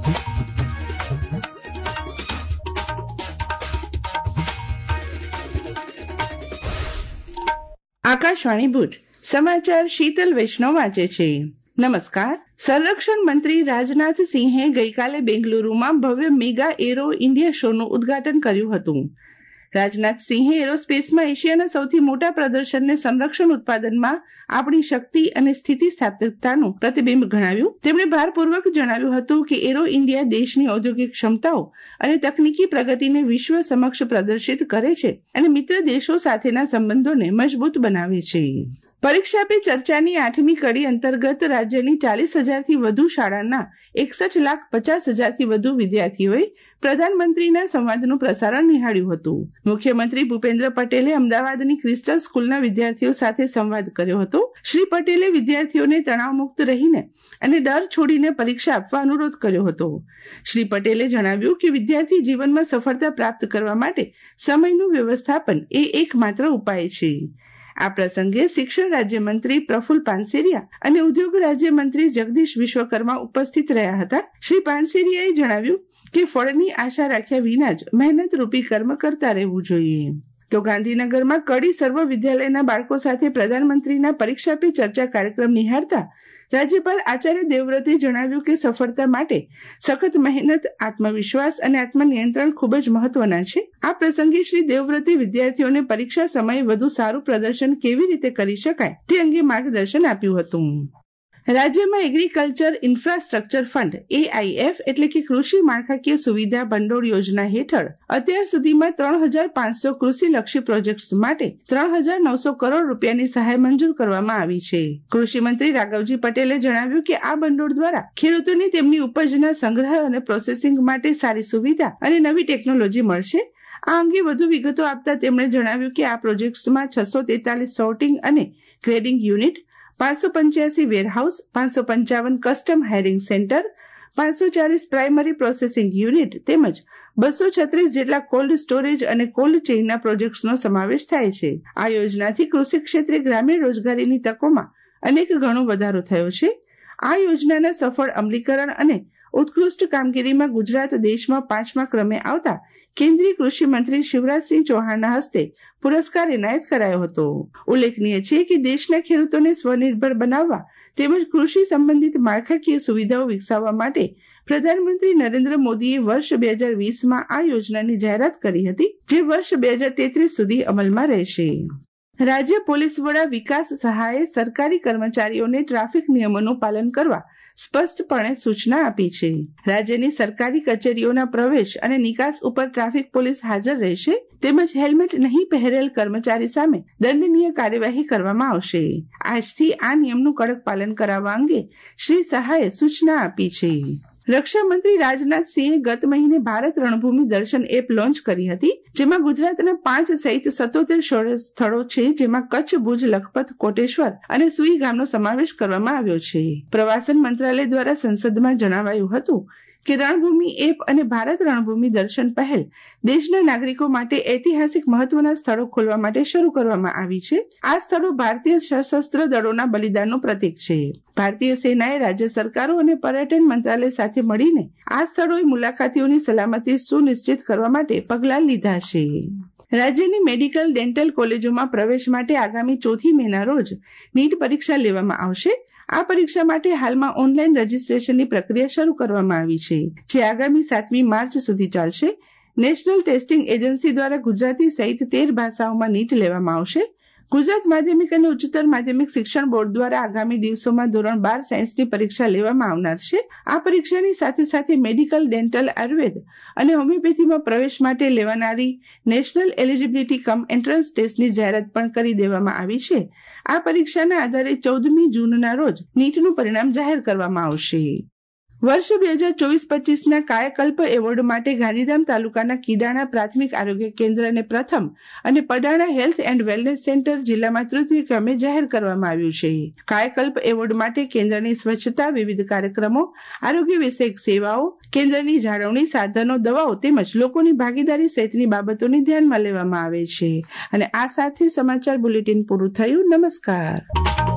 આકાશવાણી ભુજ સમાચાર શીતલ વૈષ્ણવ વાંચે છે. નમસ્કાર. સંરક્ષણ મંત્રી રાજનાથ સિંહે ગઈકાલે બેંગલુરુમાં ભવ્ય મેગા એરો ઇન્ડિયા શોનું ઉદ્ઘાટન કર્યું હતું. રાજનાથ સિંહે એરોસ્પેસમાં એશિયાના સૌથી મોટા પ્રદર્શનને સંરક્ષણ ઉત્પાદનમાં આપણી શક્તિ અને સ્થિતિસ્થાપકતાનું પ્રતિબિંબ ગણાવ્યું. તેમણે ભારપૂર્વક જણાવ્યું હતું કે એરો ઇન્ડિયા દેશની ઔદ્યોગિક ક્ષમતાઓ અને તકનીકી પ્રગતિને વિશ્વ સમક્ષ પ્રદર્શિત કરે છે અને મિત્ર દેશો સાથેના સંબંધોને મજબૂત બનાવે છે. પરીક્ષા પે ચર્ચાની 8મી કડી અંતર્ગત રાજ્યની 40,000થી વધુ શાળાના 61,50,000થી વધુ વિદ્યાર્થીઓએ પ્રધાનમંત્રીના સંવાદનું પ્રસારણ નિહાળ્યું હતું. મુખ્યમંત્રી ભૂપેન્દ્ર પટેલે અમદાવાદની ક્રિસ્ટલ સ્કૂલના વિદ્યાર્થીઓ સાથે સંવાદ કર્યો હતો. શ્રી પટેલે વિદ્યાર્થીઓને તણાવમુક્ત રહીને અને ડર છોડીને પરીક્ષા આપવા અનુરોધ કર્યો હતો. શ્રી પટેલે જણાવ્યું કે વિદ્યાર્થી જીવનમાં સફળતા પ્રાપ્ત કરવા માટે સમયનું વ્યવસ્થાપન એ એકમાત્ર ઉપાય છે. આ પ્રસંગે શિક્ષણ રાજ્યમંત્રી પ્રફુલ્લ પાનસેરિયા અને ઉદ્યોગ રાજ્યમંત્રી જગદીશ વિશ્વકર્મા ઉપસ્થિત રહ્યા હતા. શ્રી પાનસેરિયાએ જણાવ્યું કે ફળની આશા રાખ્યા વિના જ મહેનતરૂપી કર્મ કરતા રહેવું જોઈએ. તો ગાંધીનગરમાં કડી સર્વ વિદ્યાલયના બાળકો સાથે પ્રધાનમંત્રીના પરીક્ષા પે ચર્ચા કાર્યક્રમ નિહાળતા રાજ્યપાલ આચાર્ય દેવવ્રતે જણાવ્યું કે સફળતા માટે સખત મહેનત, આત્મવિશ્વાસ અને આત્મનિયંત્રણ ખૂબ જ મહત્વના છે. આ પ્રસંગે શ્રી દેવવ્રતે વિદ્યાર્થીઓને પરીક્ષા સમયે વધુ સારું પ્રદર્શન કેવી રીતે કરી શકાય તે અંગે માર્ગદર્શન આપ્યું હતું. રાજ્યમાં એગ્રીકલ્ચર ઇન્ફ્રાસ્ટ્રક્ચર ફંડ AIF એટલે કે કૃષિ માળખાકીય સુવિધા ભંડોળ યોજના હેઠળ અત્યાર સુધીમાં 3,500 કૃષિલક્ષી પ્રોજેક્ટ્સ માટે 3,900 કરોડ રૂપિયાની સહાય મંજૂર કરવામાં આવી છે. કૃષિ મંત્રી રાઘવજી પટેલે જણાવ્યું કે આ ભંડોળ દ્વારા ખેડૂતોને તેમની ઉપજના સંગ્રહ અને પ્રોસેસિંગ માટે સારી સુવિધા અને નવી ટેકનોલોજી મળશે. આ અંગે વધુ વિગતો આપતા તેમણે જણાવ્યું કે આ પ્રોજેક્ટ્સમાં 643 સોર્ટિંગ અને grading unit, 585 warehouse, 555 custom hiring centre, 540 primary processing unit તેમજ 236 જેટલા કોલ્ડ સ્ટોરેજ અને કોલ્ડ ચેઇનના પ્રોજેક્ટ્સનો સમાવેશ થાય છે. આ યોજનાથી કૃષિ ક્ષેત્રે ગ્રામીણ રોજગારીની તકોમાં અનેક ગણો વધારો થયો છે. આ યોજનાના સફળ અમલીકરણ અને ઉત્કૃષ્ટ કામગીરીમાં ગુજરાત દેશમાં 5મા ક્રમે આવતા કેન્દ્રીય કૃષિ મંત્રી શિવરાજસિંહ ચૌહાણના હસ્તે પુરસ્કાર એનાયત કરાયો હતો. ઉલ્લેખનીય છે કે દેશના ખેડૂતોને સ્વનિર્ભર બનાવવા તેમજ કૃષિ સંબંધિત માળખાકીય સુવિધાઓ વિકસાવવા માટે પ્રધાનમંત્રી નરેન્દ્ર મોદીએ વર્ષ 2020માં આ યોજનાની જાહેરાત કરી હતી, જે વર્ષ 2033 સુધી અમલમાં રહેશે. રાજ્ય પોલીસ વડા વિકાસ સહાયે સરકારી કર્મચારીઓને ટ્રાફિક નિયમોનું પાલન કરવા સ્પષ્ટપણે સૂચના આપી છે. રાજ્યની સરકારી કચેરીઓના પ્રવેશ અને નિકાસ ઉપર ટ્રાફિક પોલીસ હાજર રહેશે તેમજ હેલ્મેટ નહીં પહેરેલ કર્મચારી સામે દંડનીય કાર્યવાહી કરવામાં આવશે. આજથી આ નિયમનું કડક પાલન કરાવવા અંગે શ્રી સહાયે સૂચના આપી છે. રક્ષામંત્રી રાજનાથસિંહે ગત મહિને ભારત રણભૂમિ દર્શન એપ લોન્ચ કરી હતી, જેમાં ગુજરાતના 5 સહિત 77 સ્થળો છે, જેમાં કચ્છ, ભુજ, લખપત, કોટેશ્વર અને સુઈ ગામનો સમાવેશ કરવામાં આવ્યો છે. પ્રવાસન મંત્રાલય દ્વારા સંસદમાં જણાવાયું હતું કે રણભૂમિ એપ અને ભારત રણભૂમિ દર્શન પહેલ દેશના નાગરિકો માટે ઐતિહાસિક મહત્વના સ્થળો ખોલવા માટે શરૂ કરવામાં આવી છે. આ સ્થળો ભારતીય સશસ્ત્ર દળોના બલિદાનનું પ્રતીક છે. ભારતીય સેનાએ રાજ્ય સરકારો અને પર્યટન મંત્રાલય સાથે મળીને આ સ્થળોએ મુલાકાતીઓની સલામતી સુનિશ્ચિત કરવા માટે પગલાં લીધા છે. રાજ્યની મેડિકલ ડેન્ટલ કોલેજોમાં પ્રવેશ માટે આગામી 4 મેના રોજ નીટ પરીક્ષા લેવામાં આવશે. આ પરીક્ષા માટે હાલમાં ઓનલાઈન રજીસ્ટ્રેશનની પ્રક્રિયા શરૂ કરવામાં આવી છે, જે આગામી 7મી માર્ચ સુધી ચાલશે. નેશનલ ટેસ્ટિંગ એજન્સી દ્વારા ગુજરાતી સહિત 13 ભાષાઓમાં નીટ લેવામાં આવશે. ગુજરાત માધ્યમિક અને ઉચ્ચતર માધ્યમિક શિક્ષણ બોર્ડ દ્વારા આગામી દિવસોમાં ધોરણ 12 સાયન્સની પરીક્ષા લેવામાં આવનાર છે. આ પરીક્ષાની સાથે સાથે મેડિકલ, ડેન્ટલ, આયુર્વેદ અને હોમિયોપેથીમાં પ્રવેશ માટે લેવાનારી નેશનલ એલિજિબિલિટી કમ એન્ટ્રન્સ ટેસ્ટની જાહેરાત પણ કરી દેવામાં આવી છે. આ પરીક્ષાના આધારે 14મી જૂનના રોજ નીટનું પરિણામ જાહેર કરવામાં આવશે. વર્ષ 2024-25ના કાયાકલ્પ એવોર્ડ માટે ગાંધીધામ તાલુકાના કીડાણા પ્રાથમિક આરોગ્ય કેન્દ્રને પ્રથમ અને Padana health and wellness centre જિલ્લામાં તૃતીય ક્રમે જાહેર કરવામાં આવ્યું છે. કાયાકલ્પ એવોર્ડ માટે કેન્દ્રની સ્વચ્છતા, વિવિધ કાર્યક્રમો, આરોગ્ય વિષયક સેવાઓ, કેન્દ્રની જાળવણી, સાધનો, દવાઓ તેમજ લોકોની ભાગીદારી સહિતની બાબતોને ધ્યાનમાં લેવામાં આવે છે. અને આ સાથે સમાચાર બુલેટિન પૂરું થયું. નમસ્કાર.